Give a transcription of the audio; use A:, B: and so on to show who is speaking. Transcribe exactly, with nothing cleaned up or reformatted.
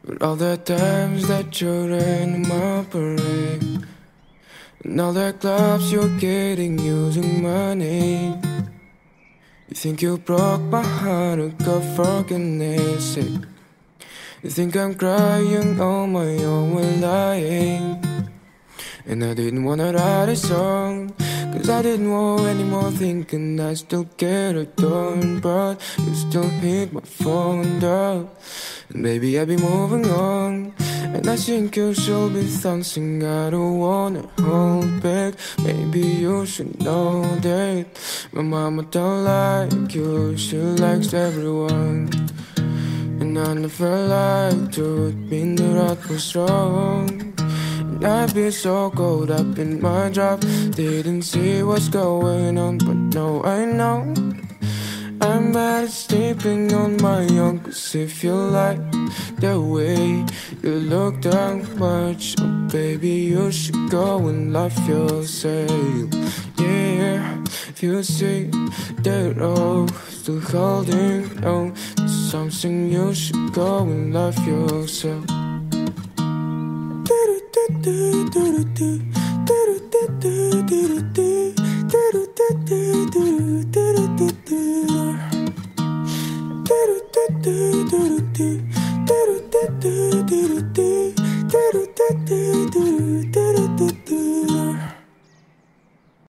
A: But all the times that you're in my parade, and all the clubs you're getting using my name. You think you broke my heart, oh God, for goodness sake. You think I'm crying on my own, well I ain't. And I didn't wanna write a song, cause I didn't want any more thinking I still get it done. But you still hit my phone up, and maybe I'll be moving on. And I think you should be dancing, I don't wanna hold back. Maybe you should know that my mama don't like you, she likes everyone. And I never liked to admit that I was wrong. I've been so caught up in my job, didn't see what's going on, but now I know I'm bad at sleeping on my own. Cause if you like the way you look that much, oh baby, you should go and love yourself. Yeah, if you see that I'm still holding on to something, you should go and love yourself. Do